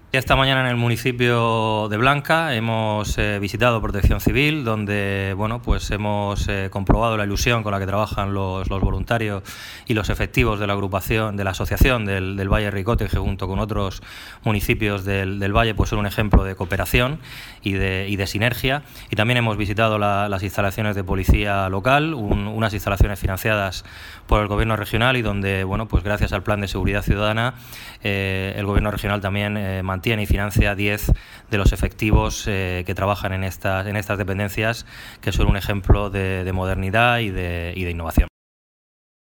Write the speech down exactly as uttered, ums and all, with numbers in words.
Esta mañana en el municipio de Blanca hemos eh, visitado Protección Civil, donde bueno, pues hemos eh, comprobado la ilusión con la que trabajan los, los voluntarios y los efectivos de la agrupación, de la asociación del, del Valle Ricote, que junto con otros municipios del, del Valle pues son un ejemplo de cooperación y de, y de sinergia. Y también hemos visitado la, las instalaciones de policía local, un, unas instalaciones financiadas por el Gobierno regional y donde bueno, pues gracias al Plan de Seguridad Ciudadana eh, el Gobierno regional también eh, mantiene y financia diez de los efectivos eh, que trabajan en estas, en estas dependencias, que son un ejemplo de, de modernidad y de, y de innovación.